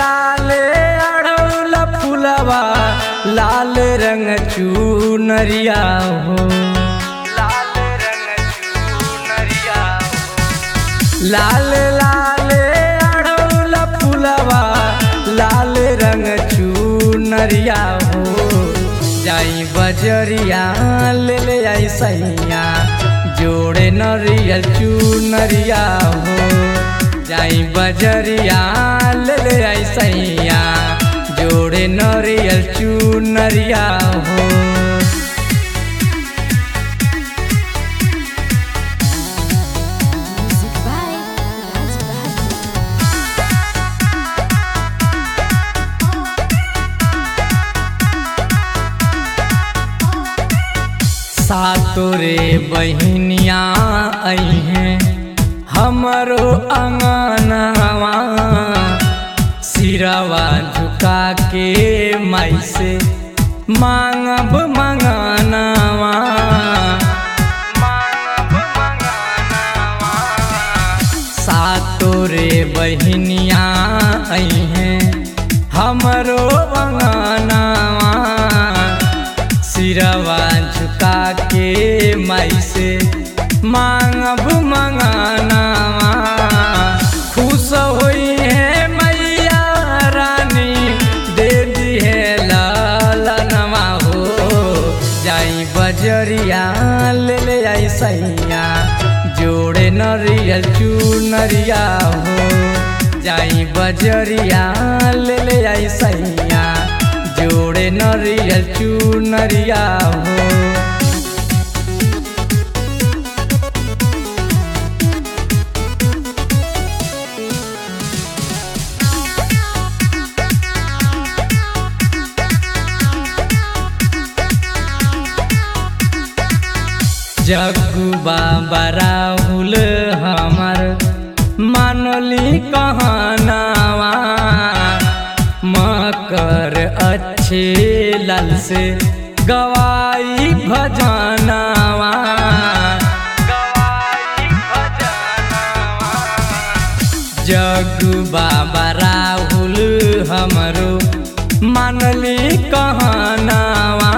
लाले अड़ौल फुलवा लाल रंग चुनरिया हो, लाल रंग चुनरिया हो। लाल लाले अड़ौल फुलवा लाल रंग चुनरिया हो। जाई बजरिया ले ले आई सैया जोड़े नरियल चुनरिया हो। जाई बजरिया ले ले आई सैया जोड़े नरियल चुनरिया हो। सातोरे बहिनिया आई हैं हमरो अंगनवा, सिरवा झुका के माई से मांगब मंगनवा, मांगब मंगनवा। सातोरे बहिनिया आई हैं हमरो अंगनवा, सिरवा झुका के माई से मांगब मंगनवा। खुश होई है मैया रानी दे दी है लालनवा हो। जाई बजरिया ले ले आई सैया जोड़े नरियल चुनरिया हो। जाई बजरिया ले ले आई सैया जोड़े नरियल चुनरिया हो। जग्गू बाबा राहुल हमर मानली कहनावा, मकर अच्छे लाल से गवाई भजनावा, गवाई भजनावा। जग्गू बाबा राहुल हमरो मानली कहनावा,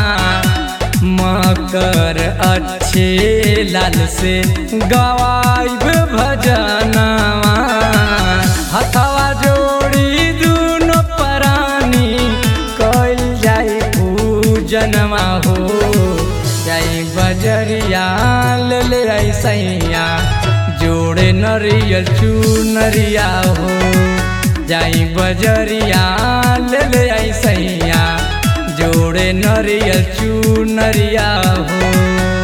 मकर अच्छे लाल से गवाई भजनावा। हथवा जोड़ी दूनो परानी कइल जाई पूजनवा हो। जाई बजरिया ले ले आई सैया जोड़े नरियल चुनरिया हो। जाई बजरिया ले ले आई सैया जोड़े नरियल चुनरिया हो।